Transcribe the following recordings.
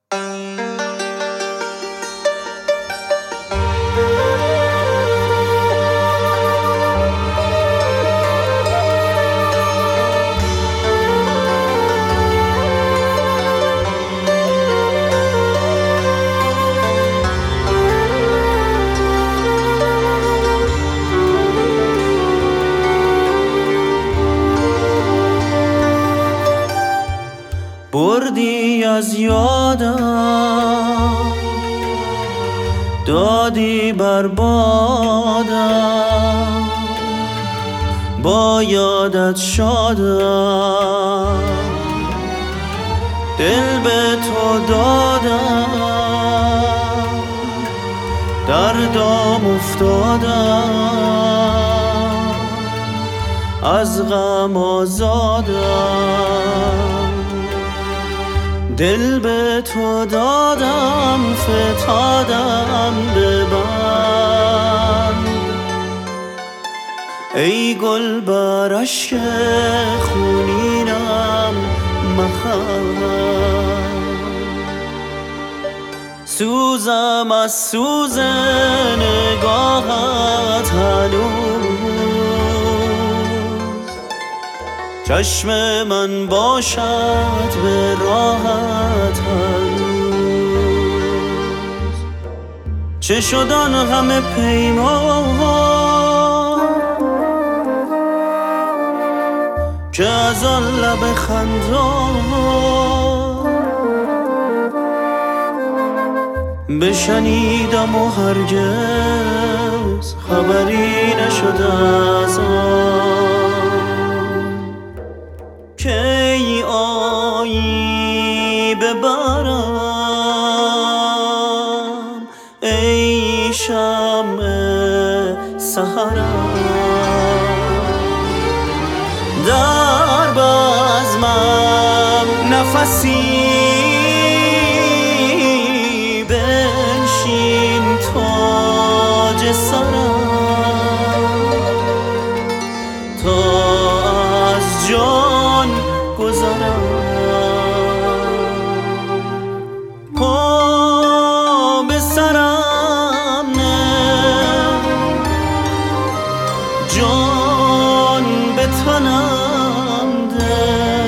بردی از یادم، دادی بر بادم، با یادت شادم، دل به تو دادم، در دام افتادم، از غم آزادم، دل به تو دادم، فتادم ببند. ای گل بر اشک خونینم مخند، سوزم از سوز نگاهت هنوز، چشم من باشد به راحت هنوز. چه شد آن همه پیمان که از آن لب خندان بشنیدم و هرگز خبری نشد از آن که ای آیی ببرم، ای شمع سحرم، در بزمم نفسی بنشین تاج سرم، تا از جان گذرم. پا به سرم نه، جان به تنم ده،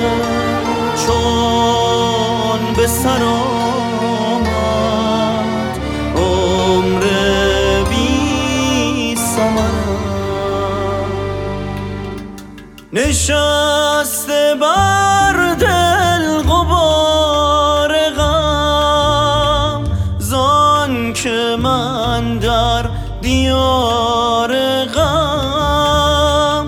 چون به سر آمد عمر بی ثمرم، نشسته بر دل غبار غم، زان که من در دیار غم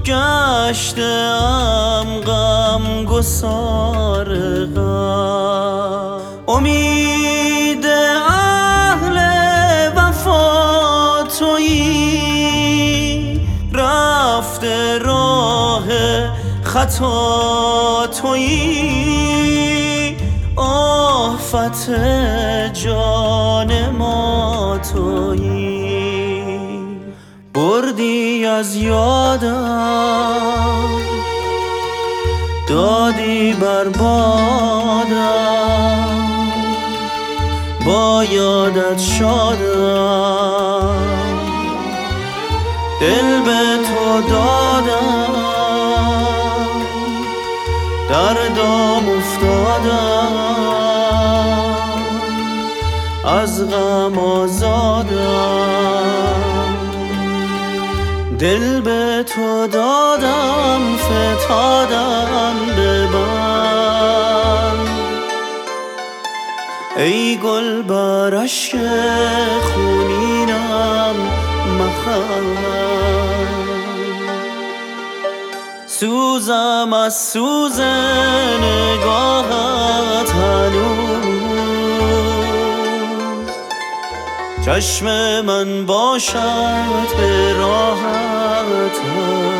گشتم غم گسار غم. امید اهل وفا تویی، رفته راه خطا تویی، آفت جان ما تویی. بردی از یادم، دادی بر بادم، با یادت شادم، دل به تو دادم، در دام افتادم، از غم آزادم، دل به تو دادم، فتادم ببند. ای گل بر اشک خونینم مخند، سوزم از سوز نگاهت هنوز، چشم من باشد به راحت